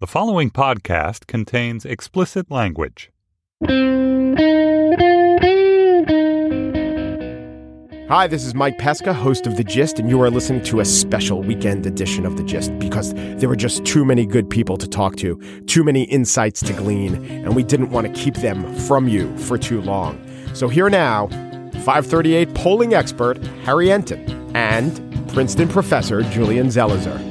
The following podcast contains explicit language. Hi, this is Mike Pesca, host of The Gist, and you are listening to a special weekend edition of The Gist because there were just too many good people to talk to, too many insights to glean, and we didn't want to keep them from you for too long. So here now, 538 polling expert Harry Enten and Princeton professor Julian Zelizer.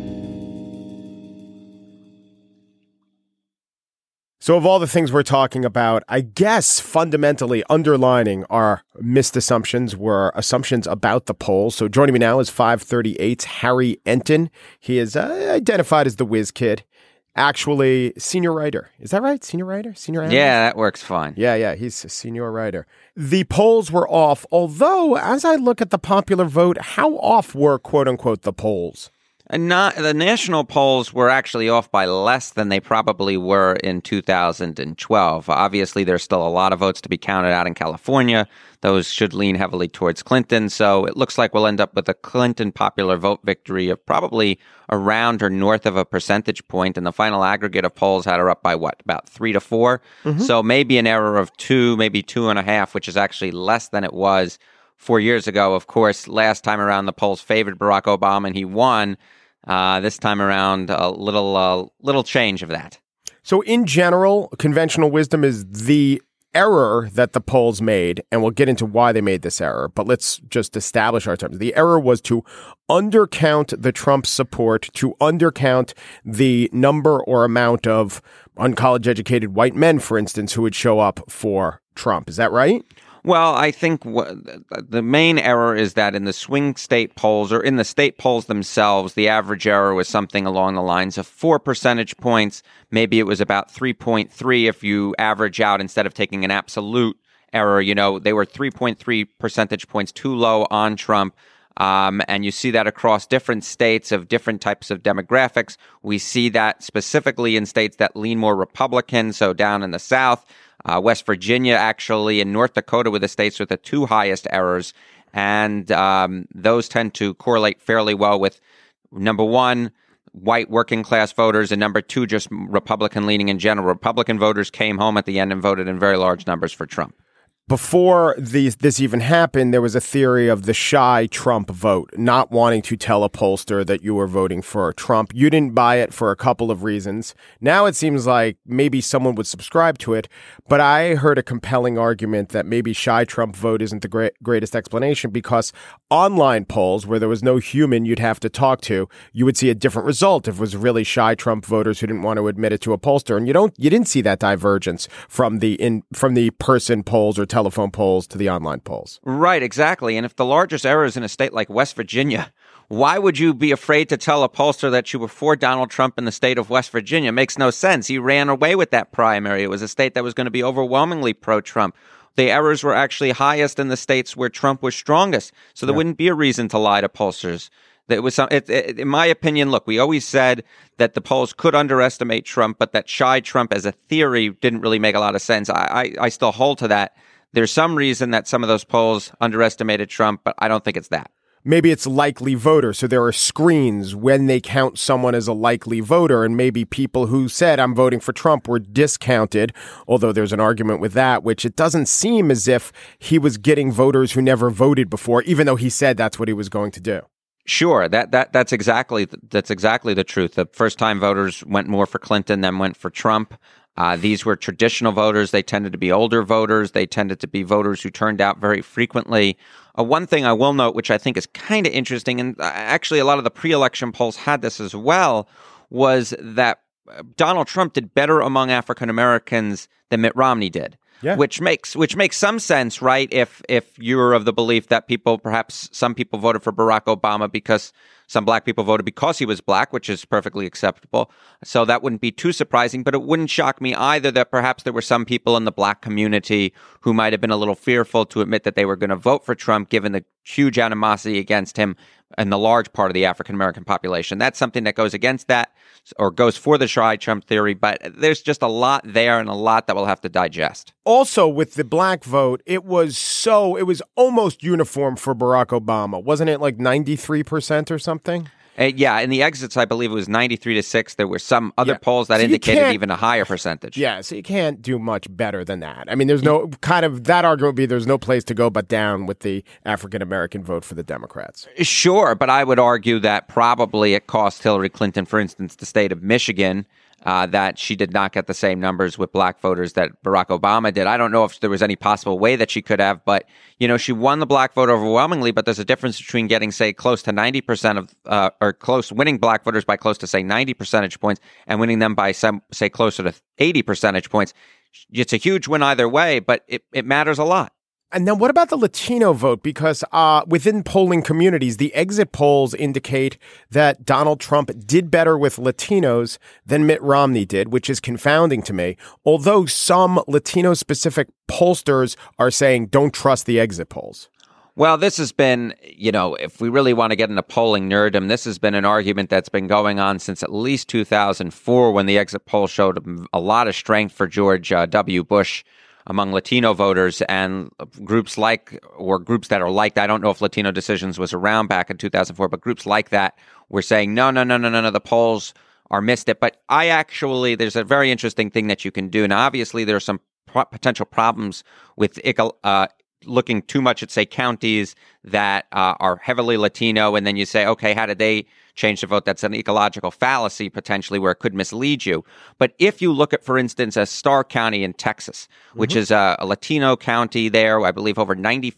So of all the things we're talking about, I guess fundamentally underlining our missed assumptions were assumptions about the polls. So joining me now is 538's Harry Enten. He is identified as the whiz kid, actually senior writer. Is that right? Senior writer? Senior analyst? Yeah, that works fine. Yeah, he's a senior writer. The polls were off, although as I look at the popular vote, how off were, quote unquote, the polls? And the national polls were actually off by less than they probably were in 2012. Obviously, there's still a lot of votes to be counted out in California. Those should lean heavily towards Clinton. So it looks like we'll end up with a Clinton popular vote victory of probably around or north of a percentage point. And the final aggregate of polls had her up by about 3 to 4. Mm-hmm. So maybe an error of 2, maybe 2.5, which is actually less than it was 4 years ago. Of course, last time around, the polls favored Barack Obama and he won. This time around, a little change of that. So in general, conventional wisdom is the error that the polls made, and we'll get into why they made this error, but let's just establish our terms. The error was to undercount the Trump support, to undercount the number or amount of uncollege educated white men, for instance, who would show up for Trump. Is that right? Well, I think the main error is that in the swing state polls, or in the state polls themselves, the average error was something along the lines of 4 percentage points. Maybe it was about 3.3 if you average out instead of taking an absolute error. You know, they were 3.3 percentage points too low on Trump. And you see that across different states of different types of demographics. We see that specifically in states that lean more Republican, so down in the South. West Virginia, actually, and North Dakota were the states with the 2 highest errors. And those tend to correlate fairly well with, number one, white working class voters, and number 2, just Republican leaning in general. Republican voters came home at the end and voted in very large numbers for Trump. Before this even happened, there was a theory of the shy Trump vote, not wanting to tell a pollster that you were voting for Trump. You didn't buy it for a couple of reasons. Now it seems like maybe someone would subscribe to it, but I heard a compelling argument that maybe shy Trump vote isn't the greatest explanation because online polls, where there was no human you'd have to talk to, you would see a different result if it was really shy Trump voters who didn't want to admit it to a pollster. And you didn't see that divergence from the person polls or telephone polls to the online polls. Right, exactly. And if the largest error is in a state like West Virginia, why would you be afraid to tell a pollster that you were for Donald Trump in the state of West Virginia? It makes no sense. He ran away with that primary. It was a state that was going to be overwhelmingly pro-Trump. The errors were actually highest in the states where Trump was strongest. So there wouldn't be a reason to lie to pollsters. It was in my opinion, look, we always said that the polls could underestimate Trump, but that shy Trump as a theory didn't really make a lot of sense. I still hold to that. There's some reason that some of those polls underestimated Trump, but I don't think it's that. Maybe it's likely voter. So there are screens when they count someone as a likely voter, and maybe people who said I'm voting for Trump were discounted, although there's an argument with that, which it doesn't seem as if he was getting voters who never voted before, even though he said that's what he was going to do. Sure, that's exactly the truth. The first-time voters went more for Clinton than went for Trump. These were traditional voters. They tended to be older voters. They tended to be voters who turned out very frequently. One thing I will note, which I think is kind of interesting, and actually a lot of the pre-election polls had this as well, was that Donald Trump did better among African Americans than Mitt Romney did. Yeah. Which makes some sense, right? If you're of the belief that perhaps some people voted for Barack Obama because some black people voted because he was black, which is perfectly acceptable. So that wouldn't be too surprising, but it wouldn't shock me either that perhaps there were some people in the black community who might have been a little fearful to admit that they were going to vote for Trump, given the huge animosity against him and the large part of the African American population. That's something that goes against that, or goes for the shy Trump theory, but there's just a lot there and a lot that we'll have to digest. Also, with the black vote, it was almost uniform for Barack Obama. Wasn't it like 93% or something? Yeah, in the exits, I believe it was 93-6. There were some other polls that So indicated even a higher percentage. Yeah, so you can't do much better than that. I mean, there's no kind of that argument would be there's no place to go but down with the African American vote for the Democrats. Sure, but I would argue that probably it cost Hillary Clinton, for instance, the state of Michigan, that she did not get the same numbers with black voters that Barack Obama did. I don't know if there was any possible way that she could have, but, she won the black vote overwhelmingly, but there's a difference between getting, say, close to 90% of, winning black voters by close to, say, 90 percentage points and winning them by, say, closer to 80 percentage points. It's a huge win either way, but it matters a lot. And then what about the Latino vote? Because within polling communities, the exit polls indicate that Donald Trump did better with Latinos than Mitt Romney did, which is confounding to me. Although some Latino-specific pollsters are saying don't trust the exit polls. Well, this has been, if we really want to get into polling nerddom, this has been an argument that's been going on since at least 2004 when the exit poll showed a lot of strength for George W. Bush among Latino voters, and groups that are like that. I don't know if Latino Decisions was around back in 2004, but groups like that were saying, no, the polls are missed it. But there's a very interesting thing that you can do. Now, obviously, there are some potential problems with looking too much at, say, counties that are heavily Latino, and then you say, okay, how did they change the vote? That's an ecological fallacy, potentially, where it could mislead you. But if you look at, for instance, a Starr County in Texas, which is a Latino county there, I believe over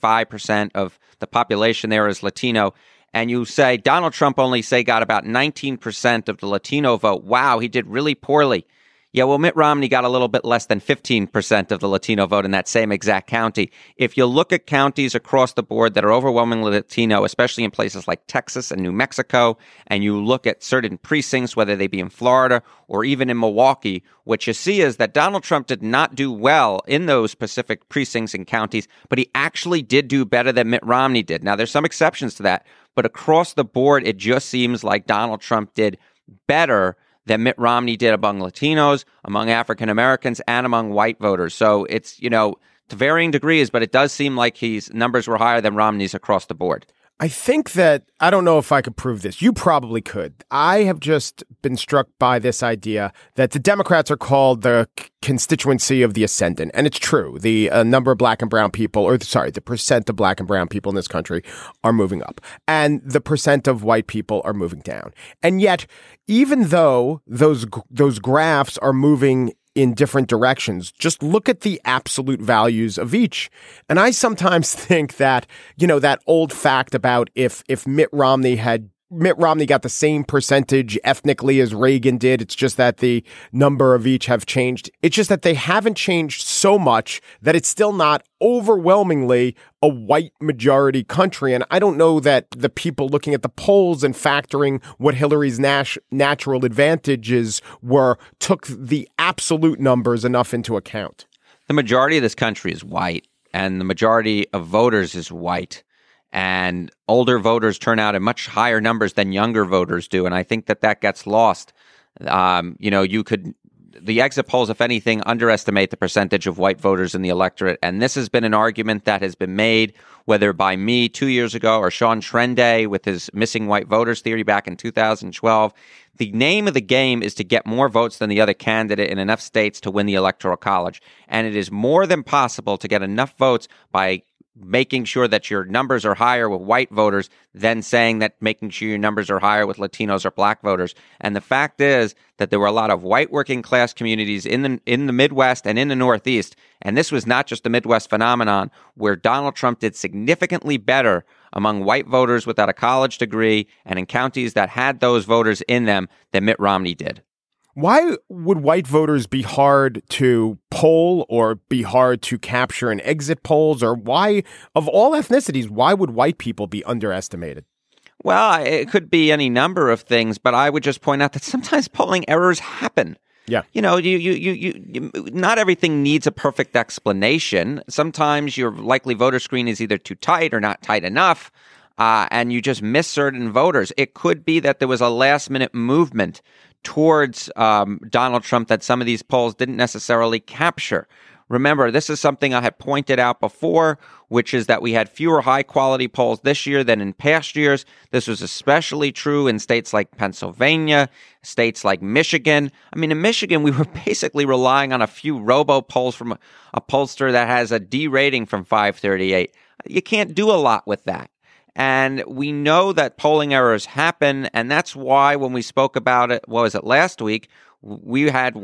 95% of the population there is Latino, and you say Donald Trump only, got about 19% of the Latino vote. Wow, he did really poorly. Yeah, well, Mitt Romney got a little bit less than 15% of the Latino vote in that same exact county. If you look at counties across the board that are overwhelmingly Latino, especially in places like Texas and New Mexico, and you look at certain precincts, whether they be in Florida or even in Milwaukee, what you see is that Donald Trump did not do well in those specific precincts and counties, but he actually did do better than Mitt Romney did. Now, there's some exceptions to that, but across the board, it just seems like Donald Trump did better than Mitt Romney did among Latinos, among African Americans, and among white voters. So it's, to varying degrees, but it does seem like his numbers were higher than Romney's across the board. I think that, I don't know if I could prove this. You probably could. I have just been struck by this idea that the Democrats are called the constituency of the ascendant. And it's true. The number of black and brown people, the percent of black and brown people in this country are moving up. And the percent of white people are moving down. And yet, even though those graphs are moving in different directions, just look at the absolute values of each. And I sometimes think that, that old fact about if Mitt Romney got the same percentage ethnically as Reagan did, it's just that the number of each have changed. It's just that they haven't changed so much that it's still not overwhelmingly a white majority country. And I don't know that the people looking at the polls and factoring what Hillary's natural advantages were took the absolute numbers enough into account. The majority of this country is white, and the majority of voters is white. And older voters turn out in much higher numbers than younger voters do. And I think that gets lost. The exit polls, if anything, underestimate the percentage of white voters in the electorate. And this has been an argument that has been made, whether by me 2 years ago or Sean Trende with his missing white voters theory back in 2012. The name of the game is to get more votes than the other candidate in enough states to win the Electoral College. And it is more than possible to get enough votes by making sure that your numbers are higher with white voters than saying that making sure your numbers are higher with Latinos or black voters. And the fact is that there were a lot of white working class communities in the Midwest and in the Northeast. And this was not just a Midwest phenomenon where Donald Trump did significantly better among white voters without a college degree and in counties that had those voters in them than Mitt Romney did. Why would white voters be hard to poll or be hard to capture in exit polls? Or why, of all ethnicities, why would white people be underestimated? Well, it could be any number of things, but I would just point out that sometimes polling errors happen. Yeah. You not everything needs a perfect explanation. Sometimes your likely voter screen is either too tight or not tight enough, and you just miss certain voters. It could be that there was a last-minute movement towards Donald Trump that some of these polls didn't necessarily capture. Remember, this is something I had pointed out before, which is that we had fewer high-quality polls this year than in past years. This was especially true in states like Pennsylvania, states like Michigan. I mean, in Michigan, we were basically relying on a few robo-polls from a pollster that has a D rating from 538. You can't do a lot with that. And we know that polling errors happen, and that's why when we spoke about it, what was it, last week, we had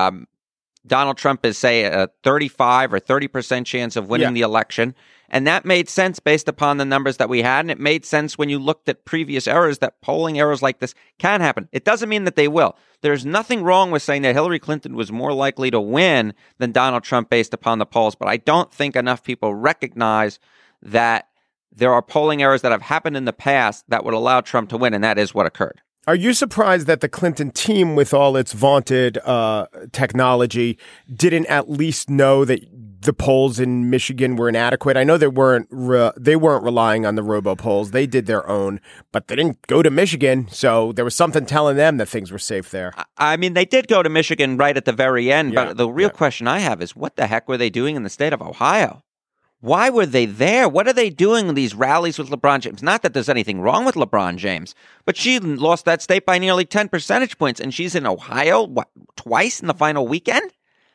Donald Trump is, say, a 35 or 30% chance of winning the election. And that made sense based upon the numbers that we had. And it made sense when you looked at previous errors that polling errors like this can happen. It doesn't mean that they will. There's nothing wrong with saying that Hillary Clinton was more likely to win than Donald Trump based upon the polls. But I don't think enough people recognize that there are polling errors that have happened in the past that would allow Trump to win. And that is what occurred. Are you surprised that the Clinton team, with all its vaunted technology, didn't at least know that the polls in Michigan were inadequate? I know they weren't relying on the robo-polls. They did their own, but they didn't go to Michigan, so there was something telling them that things were safe there. I mean, they did go to Michigan right at the very end, but the real question I have is, what the heck were they doing in the state of Ohio? Why were they there? What are they doing in these rallies with LeBron James? Not that there's anything wrong with LeBron James, but she lost that state by nearly 10 percentage points, and she's in Ohio, twice in the final weekend?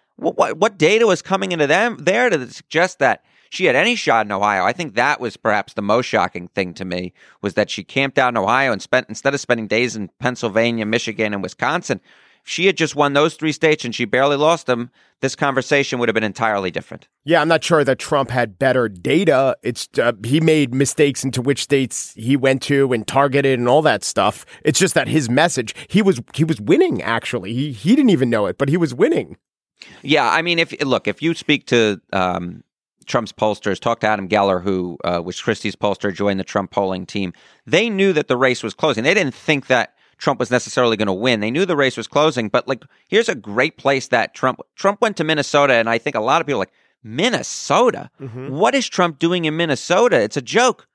What data was coming into them there to suggest that she had any shot in Ohio? I think that was perhaps the most shocking thing to me, was that she camped out in Ohio and instead of spending days in Pennsylvania, Michigan, and Wisconsin, if she had just won those three states and she barely lost them, this conversation would have been entirely different. Yeah, I'm not sure that Trump had better data. It's he made mistakes into which states he went to and targeted and all that stuff. It's just that his message, he was winning, actually. He didn't even know it, but he was winning. Yeah, I mean, if you speak to Trump's pollsters, talk to Adam Geller, who was Christie's pollster, joined the Trump polling team, they knew that the race was closing. They didn't think that Trump was necessarily going to win. They knew the race was closing, but here's a great place that Trump went to Minnesota, and I think a lot of people are like, Minnesota? Mm-hmm. What is Trump doing in Minnesota? It's a joke.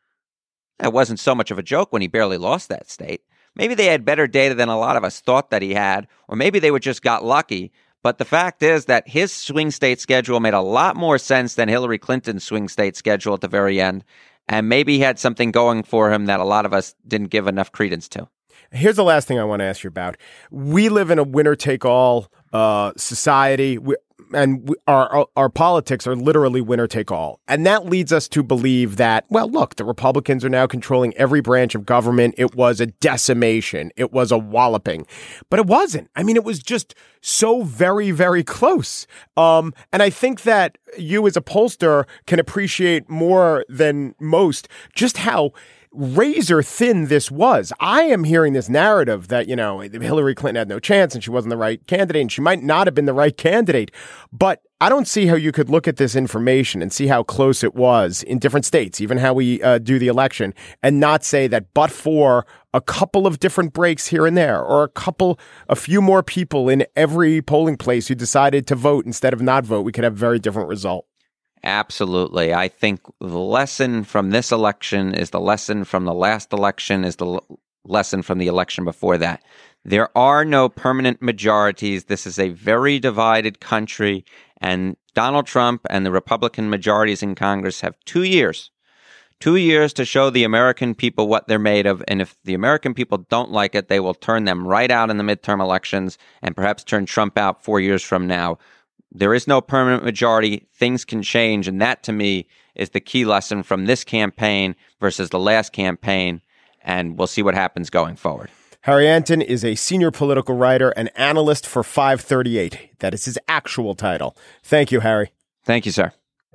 It wasn't so much of a joke when he barely lost that state. Maybe they had better data than a lot of us thought that he had, or maybe they just got lucky. But the fact is that his swing state schedule made a lot more sense than Hillary Clinton's swing state schedule at the very end, and maybe he had something going for him that a lot of us didn't give enough credence to. Here's the last thing I want to ask you about. We live in a winner-take-all society, and our politics are literally winner-take-all. And that leads us to believe that, well, look, the Republicans are now controlling every branch of government. It was a decimation. It was a walloping. But it wasn't. I mean, it was just so very, very close. And I think that you as a pollster can appreciate more than most just how razor thin this was. I am hearing this narrative that, Hillary Clinton had no chance and she wasn't the right candidate, and she might not have been the right candidate. But I don't see how you could look at this information and see how close it was in different states, even how we do the election, and not say that but for a couple of different breaks here and there, or a few more people in every polling place who decided to vote instead of not vote, we could have a very different result. Absolutely. I think the lesson from this election is the lesson from the last election, is the lesson from the election before that. There are no permanent majorities. This is a very divided country, and Donald Trump and the Republican majorities in Congress have 2 years. 2 years to show the American people what they're made of, and if the American people don't like it, they will turn them right out in the midterm elections and perhaps turn Trump out 4 years from now. There is no permanent majority. Things can change. And that, to me, is the key lesson from this campaign versus the last campaign. And we'll see what happens going forward. Harry Enten is a senior political writer and analyst for 538. That is his actual title. Thank you, Harry. Thank you, sir.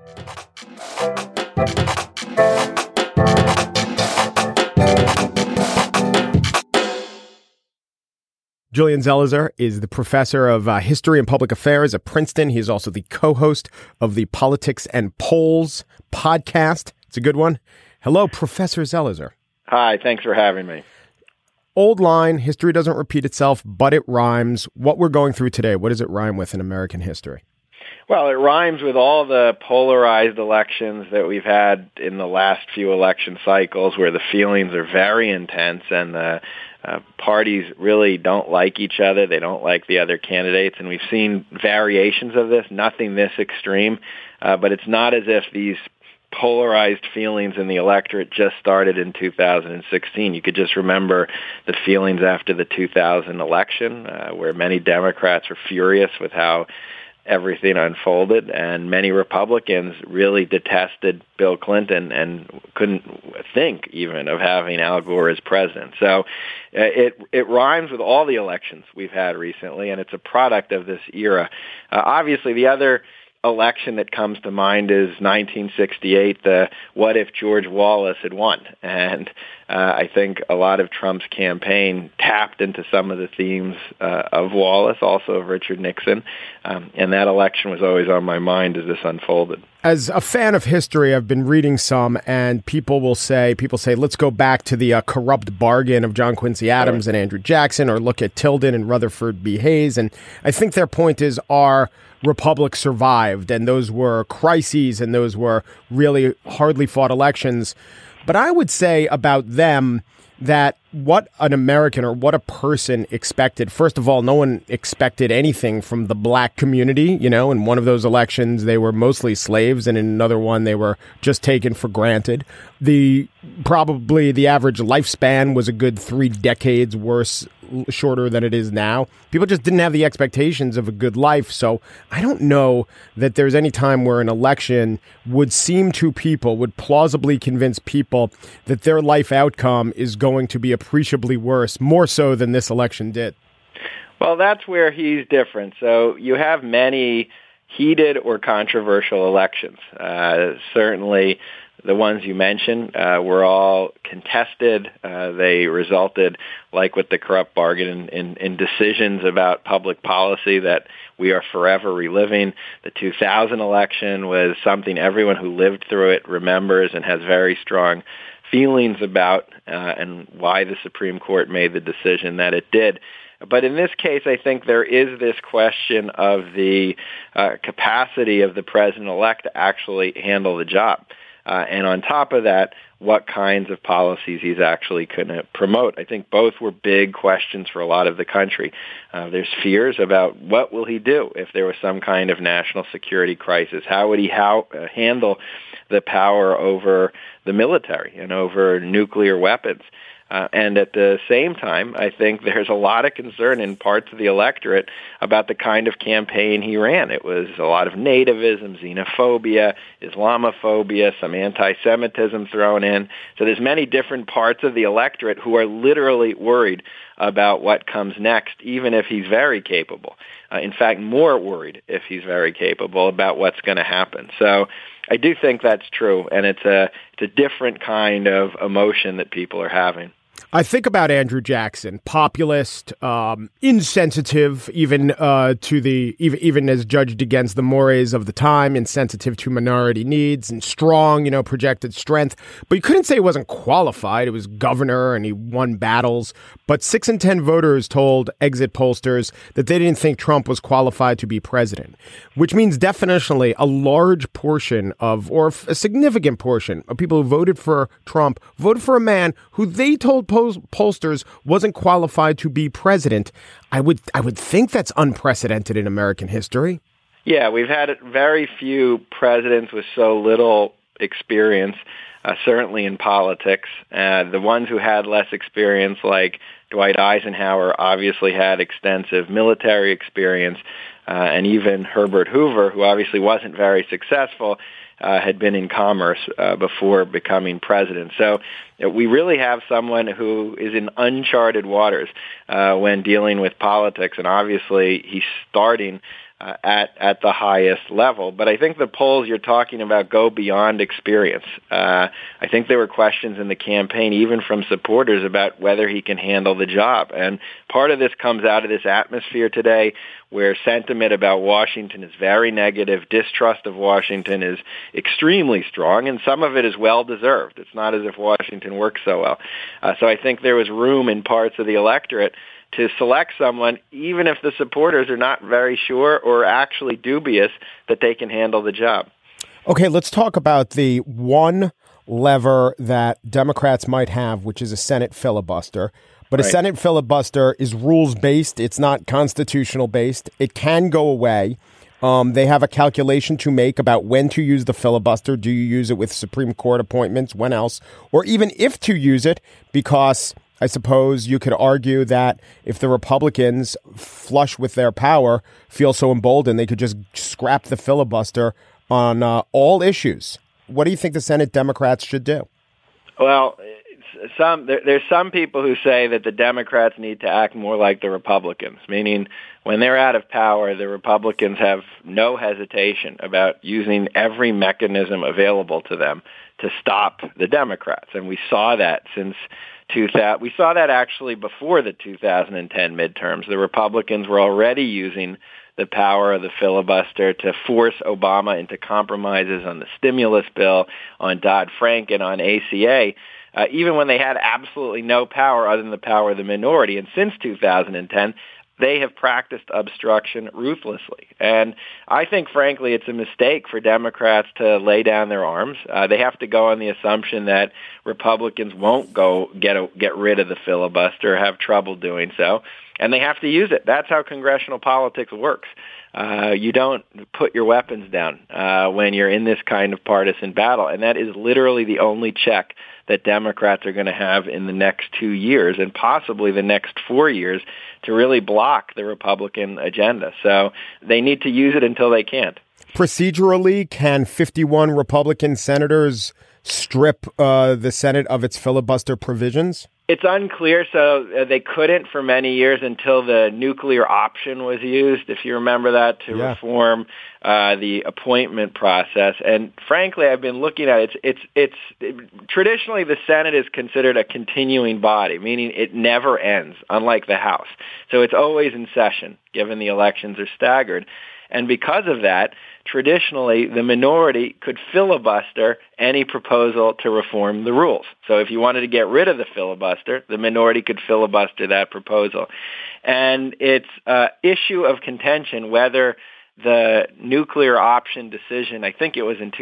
Julian Zelizer is the professor of history and public affairs at Princeton. He is also the co-host of the Politics and Polls podcast. It's a good one. Hello, Professor Zelizer. Hi, thanks for having me. Old line, history doesn't repeat itself, but it rhymes. What we're going through today, what does it rhyme with in American history? Well, it rhymes with all the polarized elections that we've had in the last few election cycles, where the feelings are very intense and the Parties really don't like each other. They don't like the other candidates, and we've seen variations of this, nothing this extreme, but it's not as if these polarized feelings in the electorate just started in 2016. You could just remember the feelings after the 2000 election, where many Democrats were furious with how everything unfolded, and many Republicans really detested Bill Clinton and couldn't think even of having Al Gore as president. So it rhymes with all the elections we've had recently, and it's a product of this era. Obviously, the other election that comes to mind is 1968, the what if George Wallace had won. And I think a lot of Trump's campaign tapped into some of the themes of Wallace, also of Richard Nixon. And that election was always on my mind as this unfolded. As a fan of history, I've been reading some, and people say, let's go back to the corrupt bargain of John Quincy Adams and Andrew Jackson, or look at Tilden and Rutherford B. Hayes. And I think their point is our republic survived, and those were crises, and those were really hardly fought elections. But I would say about them that what an American or what a person expected. First of all, no one expected anything from the black community. You know, in one of those elections, they were mostly slaves, and in another one, they were just taken for granted. Probably the average lifespan was a good 3 decades shorter than it is now. People just didn't have the expectations of a good life. So I don't know that there's any time where an election would plausibly convince people that their life outcome is going to be appreciably worse, more so than this election did. Well, that's where he's different. So you have many heated or controversial elections. Certainly the ones you mentioned were all contested. They resulted, like with the corrupt bargain, in decisions about public policy that we are forever reliving. The 2000 election was something everyone who lived through it remembers and has very strong feelings about, and why the Supreme Court made the decision that it did. But in this case, I think there is this question of the capacity of the president-elect to actually handle the job. And on top of that, what kinds of policies he's actually going to promote. I think both were big questions for a lot of the country. There's fears about what will he do if there was some kind of national security crisis. How would he handle the power over the military and over nuclear weapons? And at the same time, I think there's a lot of concern in parts of the electorate about the kind of campaign he ran. It was a lot of nativism, xenophobia, Islamophobia, some anti-Semitism thrown in. So there's many different parts of the electorate who are literally worried about what comes next, even if he's very capable. In fact, more worried if he's very capable about what's going to happen. So I do think that's true, and it's a different kind of emotion that people are having. I think about Andrew Jackson, populist, insensitive, even as judged against the mores of the time, insensitive to minority needs, and strong, projected strength. But you couldn't say he wasn't qualified. He was governor and he won battles. But 6 in 10 voters told exit pollsters that they didn't think Trump was qualified to be president, which means definitionally a large portion or a significant portion of people who voted for Trump voted for a man who they told pollsters wasn't qualified to be president. I would think that's unprecedented in American history. Yeah, we've had very few presidents with so little experience, certainly in politics. The ones who had less experience, like Dwight Eisenhower, obviously had extensive military experience, and even Herbert Hoover, who obviously wasn't very successful, had been in commerce before becoming president. So we really have someone who is in uncharted waters when dealing with politics, and obviously he's starting at the highest level. But I think the polls you're talking about go beyond experience. I think there were questions in the campaign, even from supporters, about whether he can handle the job. And part of this comes out of this atmosphere today where sentiment about Washington is very negative. Distrust of Washington is extremely strong, and some of it is well-deserved. It's not as if Washington works so well. So I think there was room in parts of the electorate to select someone, even if the supporters are not very sure or actually dubious that they can handle the job. Okay, let's talk about the one lever that Democrats might have, which is a Senate filibuster. But a Senate filibuster is rules-based. It's not constitutional-based. It can go away. They have a calculation to make about when to use the filibuster. Do you use it with Supreme Court appointments? When else? Or even if to use it, because I suppose you could argue that if the Republicans, flush with their power, feel so emboldened, they could just scrap the filibuster on all issues. What do you think the Senate Democrats should do? Well, there's some people who say that the Democrats need to act more like the Republicans, meaning when they're out of power, the Republicans have no hesitation about using every mechanism available to them to stop the Democrats. And we saw that since 2000. We saw that actually before the 2010 midterms. The Republicans were already using the power of the filibuster to force Obama into compromises on the stimulus bill, on Dodd-Frank, and on ACA. Even when they had absolutely no power other than the power of the minority. And since 2010, they have practiced obstruction ruthlessly. And I think, frankly, it's a mistake for Democrats to lay down their arms. They have to go on the assumption that Republicans won't go get rid of the filibuster or have trouble doing so. And they have to use it. That's how congressional politics works. You don't put your weapons down when you're in this kind of partisan battle. And that is literally the only check that Democrats are going to have in the next 2 years and possibly the next 4 years to really block the Republican agenda. So they need to use it until they can't. Procedurally, can 51 Republican senators strip the Senate of its filibuster provisions? It's unclear, so they couldn't for many years until the nuclear option was used, if you remember that, to reform the appointment process. And frankly, I've been looking at it. It's traditionally the Senate is considered a continuing body, meaning it never ends, unlike the House. So it's always in session, given the elections are staggered. And because of that, traditionally, the minority could filibuster any proposal to reform the rules. So if you wanted to get rid of the filibuster, the minority could filibuster that proposal. And it's an issue of contention whether the nuclear option decision, I think it was in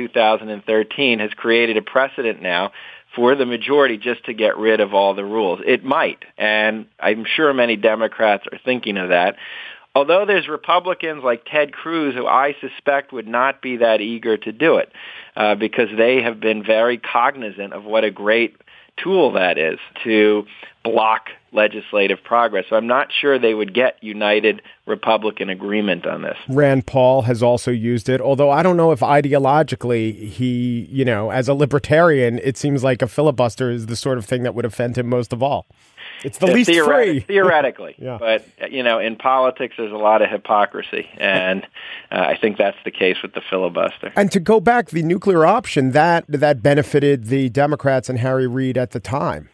2013, has created a precedent now for the majority just to get rid of all the rules. It might, and I'm sure many Democrats are thinking of that. Although there's Republicans like Ted Cruz who I suspect would not be that eager to do it because they have been very cognizant of what a great tool that is to block legislative progress. So I'm not sure they would get united Republican agreement on this. Rand Paul has also used it, although I don't know if ideologically he, as a libertarian, it seems like a filibuster is the sort of thing that would offend him most of all. It's the least free. Theoretically. Yeah. But, in politics, there's a lot of hypocrisy. And I think that's the case with the filibuster. And to go back, the nuclear option, that benefited the Democrats and Harry Reid at the time.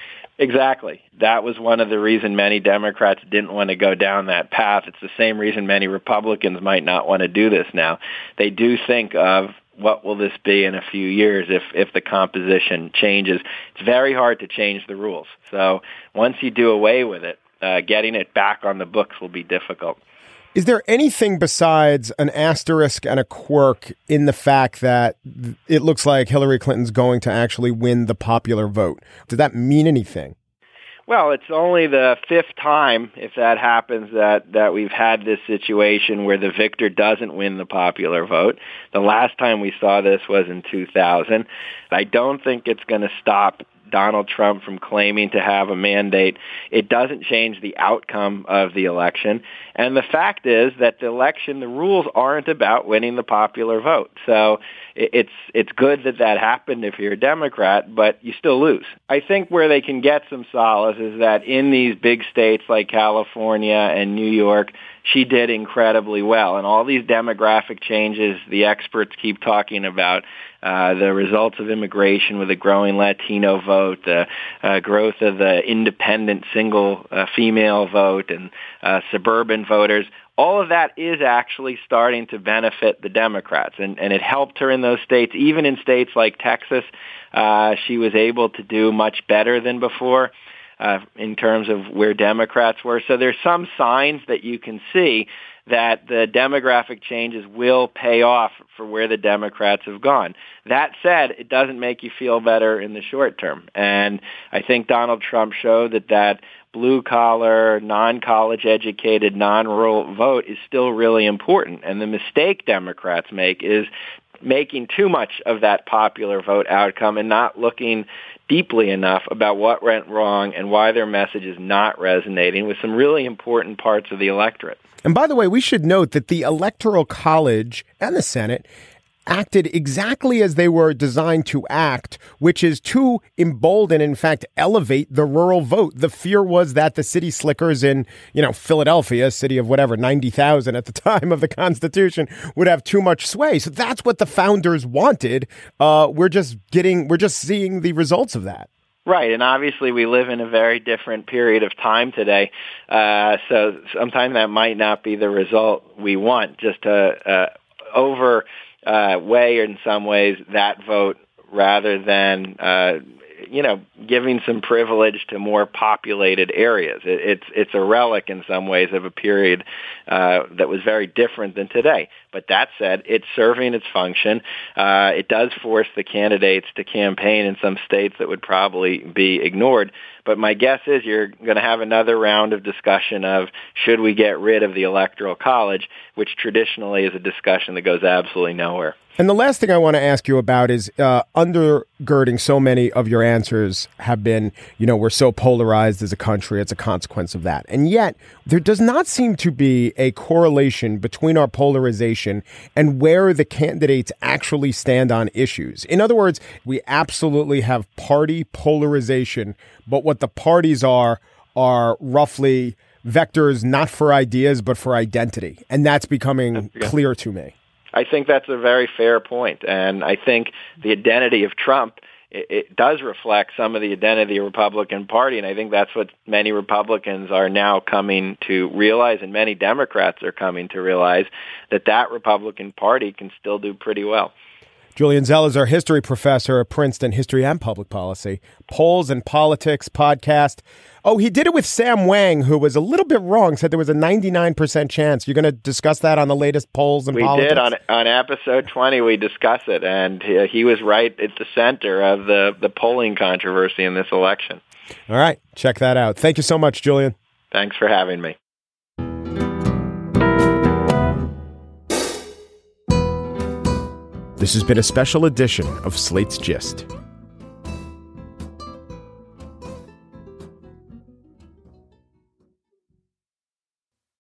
Exactly. That was one of the reasons many Democrats didn't want to go down that path. It's the same reason many Republicans might not want to do this now. They do think of what will this be in a few years if the composition changes. It's very hard to change the rules. So once you do away with it, getting it back on the books will be difficult. Is there anything besides an asterisk and a quirk in the fact that it looks like Hillary Clinton's going to actually win the popular vote? Does that mean anything? Well, it's only the fifth time, if that happens, that we've had this situation where the victor doesn't win the popular vote. The last time we saw this was in 2000. I don't think it's going to stop Donald Trump from claiming to have a mandate. It doesn't change the outcome of the election. And the fact is that the rules aren't about winning the popular vote. So it's good that happened if you're a Democrat, but you still lose. I think where they can get some solace is that in these big states like California and New York, she did incredibly well. And all these demographic changes the experts keep talking about, the results of immigration with a growing Latino vote, the growth of the independent single female vote and suburban voters, all of that is actually starting to benefit the Democrats. And it helped her in those states. Even in states like Texas, she was able to do much better than before in terms of where Democrats were. So there's some signs that you can see that the demographic changes will pay off for where the Democrats have gone. That said, it doesn't make you feel better in the short term. And I think Donald Trump showed that blue-collar, non-college educated, non-rural vote is still really important. And the mistake Democrats make is making too much of that popular vote outcome and not looking deeply enough about what went wrong and why their message is not resonating with some really important parts of the electorate. And by the way, we should note that the Electoral College and the Senate acted exactly as they were designed to act, which is to embolden, in fact, elevate the rural vote. The fear was that the city slickers in, Philadelphia, a city of 90,000 at the time of the Constitution, would have too much sway. So that's what the founders wanted. We're just seeing the results of that. Right, and obviously we live in a very different period of time today, so sometimes that might not be the result we want, just to weigh in some ways that vote rather than giving some privilege to more populated areas. It's a relic in some ways of a period that was very different than today. But that said, it's serving its function. It does force the candidates to campaign in some states that would probably be ignored. But my guess is you're going to have another round of discussion of should we get rid of the Electoral College, which traditionally is a discussion that goes absolutely nowhere. And the last thing I want to ask you about is undergirding so many of your answers have been, we're so polarized as a country. It's a consequence of that. And yet there does not seem to be a correlation between our polarization and where the candidates actually stand on issues. In other words, we absolutely have party polarization, but what the parties are roughly vectors not for ideas, but for identity. And that's becoming clear to me. I think that's a very fair point. And I think the identity of Trump, it does reflect some of the identity of the Republican Party. And I think that's what many Republicans are now coming to realize, and many Democrats are coming to realize, that Republican Party can still do pretty well. Julian Zell is our history professor at Princeton, History and Public Policy. Polls and Politics podcast. Oh, he did it with Sam Wang, who was a little bit wrong, said there was a 99% chance. You're going to discuss that on the latest Polls and Politics? We did. On episode 20, we discussed it, and he was right at the center of the polling controversy in this election. All right. Check that out. Thank you so much, Julian. Thanks for having me. This has been a special edition of Slate's Gist.